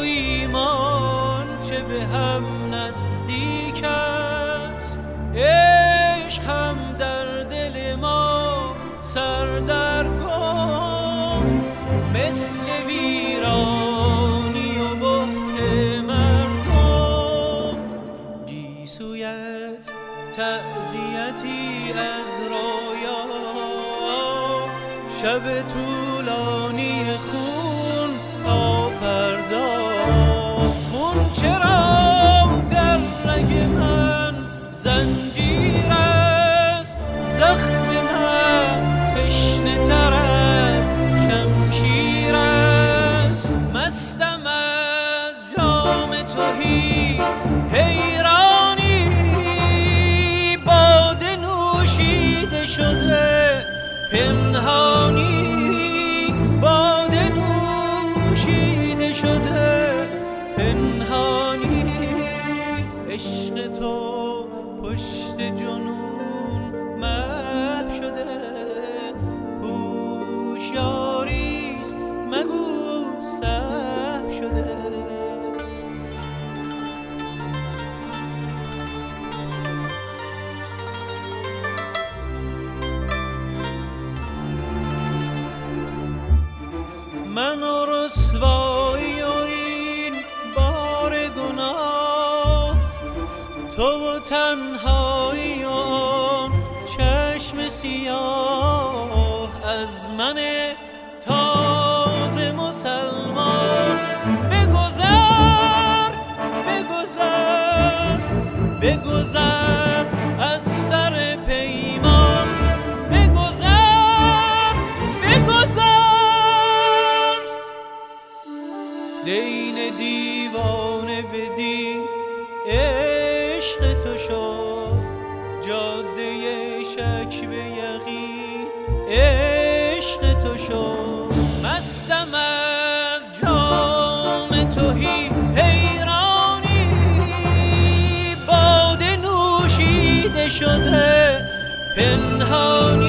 ایمان چه به هم نزدیک است، عشق هم در دل ما سردرگم، مثل ویرانی و بهت مردم. گیسویت تعزیتی از رویا، شب طولانی خون تا فردا. خون چرا در رگ من زنجیر است، زخم من تشنه تر از شمشیر است. مستم از جام تهی حیرانی، باده نوشیده شده پنهانی، باده نوشیده شده پنهانی. عشق تو پشت جنون محو شده، هوشیاریست مگو سهو شده. من و رسوایی و این بار گناه، تو و تنهایی و آن چشم سیاه. از من تازه مسلمان بگذر، بگذر، بگذر از سر پیمان، بگذر، بگذر. دین دیوانه بدین عشق تو شد، جاده شک به یقین عشق تو شد. مستم از جام تهی حیرانی، باده نوشیده شده پنهانی.